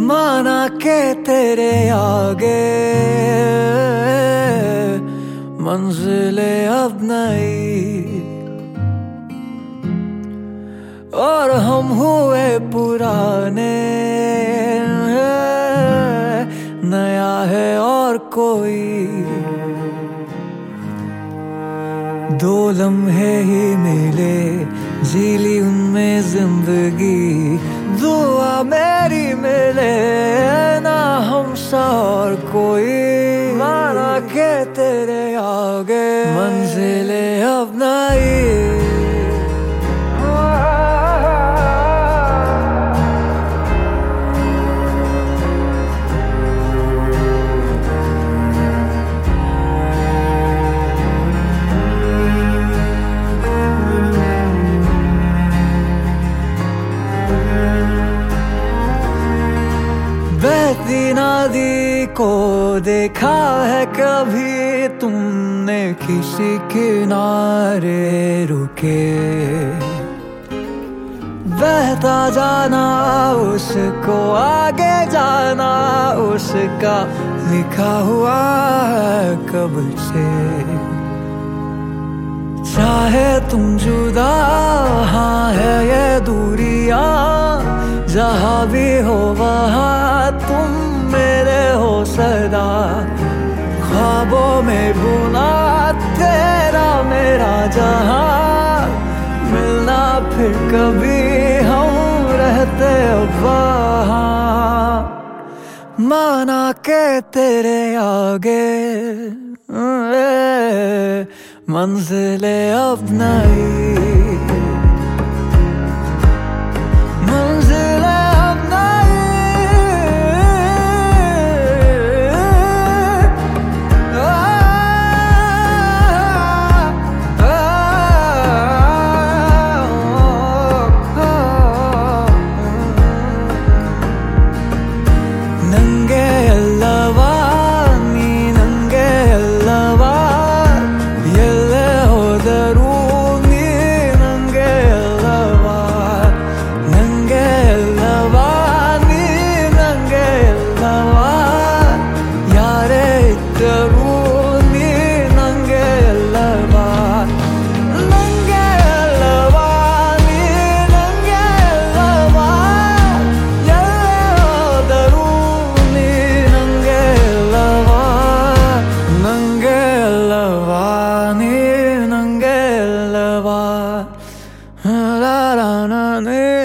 माना के तेरे आगे मंजिले अब नई, और हम हुए पुराने, नया है और कोई। दो लम्हे ही मिले, जी ली उनमें जिंदगी। दुआ मेरी मिले ना हमसा और कोई, माना के तेरे आगे मंजिले अब नई। बहती नदी को देखा है कभी तुमने किसी किनारे रुके? बहता जाना उसको आगे जाना उसका लिखा हुआ है कब से। चाहे तुम जुदा, हाँ है ये दूरियां, जहाँ भी हो वहाँ तुम मेरे हो सदा। ख्वाबों में बुना तेरा मेरा जहाँ, मिलना फिर कभी हम रहते वहाँ। माना के तेरे आगे मंजिले अब नई। La la la la.